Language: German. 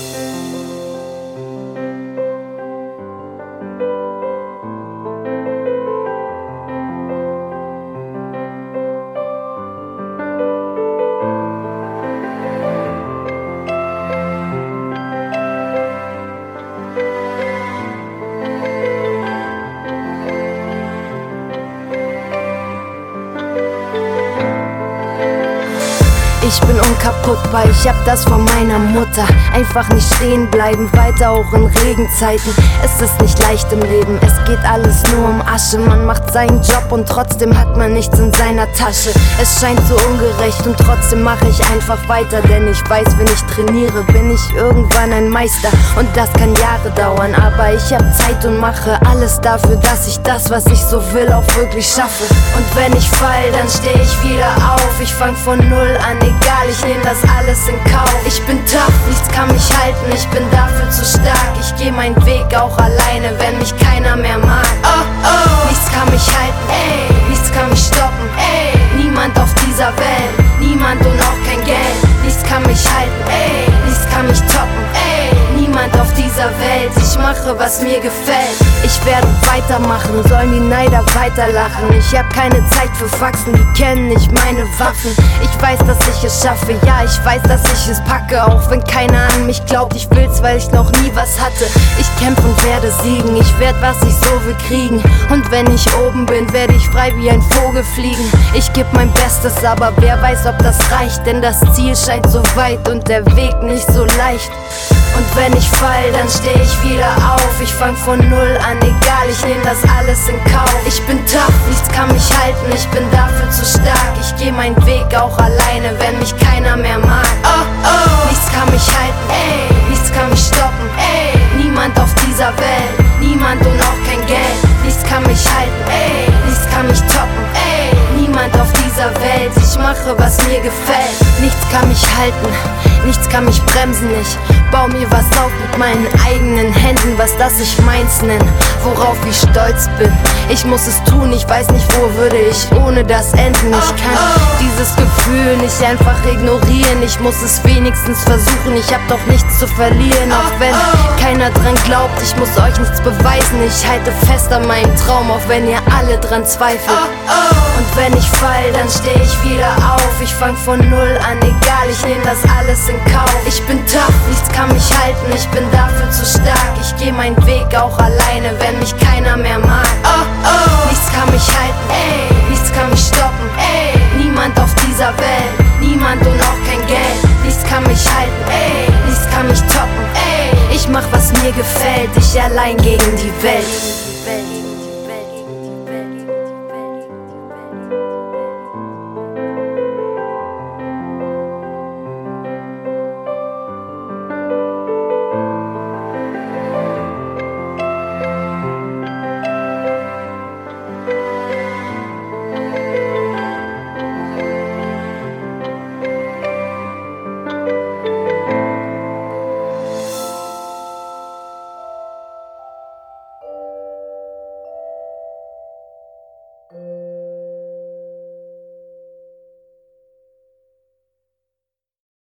Ich bin unkaputtbar, ich hab das von meiner Mutter. Einfach nicht stehen bleiben, weiter auch in Regenzeiten. Es ist nicht leicht im Leben, es geht alles nur um Asche. Man macht seinen Job und trotzdem hat man nichts in seiner Tasche. Es scheint so ungerecht und trotzdem mache ich einfach weiter. Denn ich weiß, wenn ich trainiere, bin ich irgendwann ein Meister. Und das kann Jahre dauern, aber ich hab Zeit und mache alles dafür, dass ich das, was ich so will, auch wirklich schaffe. Und wenn ich fall, dann steh ich wieder auf. Ich fang von null an, egal, ich nehm das alles in Kauf. Ich bin tough, nichts kann mich halten, ich bin dafür zu stark. Ich geh meinen Weg auch alleine, wenn mich keiner mehr mag. Oh, oh. Nichts kann mich halten, ey, nichts kann mich stoppen, ey. Niemand auf dieser Welt, niemand und auch kein Geld. Nichts kann mich halten, ey, nichts kann mich toppen, ey. Niemand auf dieser Welt, ich mache, was mir gefällt. Ich werde weitermachen, sollen die Neider weiterlachen. Ich hab keine Zeit für Faxen, die kennen nicht meine Waffen. Ich weiß, dass ich es schaffe, ja, ich weiß, dass ich es packe. Auch wenn keiner an mich glaubt, ich will's, weil ich noch nie was hatte. Ich kämpfe und werde siegen, ich werd, was ich so will kriegen. Und wenn ich oben bin, werde ich frei wie ein Vogel fliegen. Ich geb mein Bestes, aber wer weiß, ob das reicht. Denn das Ziel scheint so weit und der Weg nicht so leicht. Und wenn ich fall, dann steh ich wieder auf. Ich fang von null an, egal, ich nehm das alles in Kauf. Ich bin tough, nichts kann mich halten, ich bin dafür zu stark. Ich geh meinen Weg auch alleine, wenn mich keiner mehr mag. Oh, oh. Nichts kann mich halten, ey, nichts kann mich stoppen, ey. Niemand auf dieser Welt, niemand und auch kein Geld. Nichts kann mich halten, ey, nichts kann mich toppen, ey. Niemand auf dieser Welt, ich mache, was mir gefällt. Nichts kann mich halten, nichts kann mich bremsen, ich bau mir was auf mit meinen eigenen Händen, was das ich meins nenn, worauf ich stolz bin. Ich muss es tun, ich weiß nicht, wo würde ich ohne das enden. Ich kann dieses Gefühl nicht einfach ignorieren, ich muss es wenigstens versuchen, ich hab doch nichts zu verlieren. Auch wenn keiner dran glaubt, ich muss euch nichts beweisen. Ich halte fest an meinem Traum, auch wenn ihr alle dran zweifelt. Und wenn ich fall, dann steh ich wieder auf. Ich fang von null an, egal, ich nehm das alles in Kauf. Ich bin tough, nichts kann mich halten, ich bin dafür zu stark. Ich geh meinen Weg auch alleine, wenn mich keiner mehr mag. Oh, oh. Nichts kann mich halten, ey, nichts kann mich stoppen, ey. Niemand auf dieser Welt, niemand und auch kein Geld. Nichts kann mich halten, ey, nichts kann mich toppen, ey. Ich mach, was mir gefällt, ich allein gegen die Welt.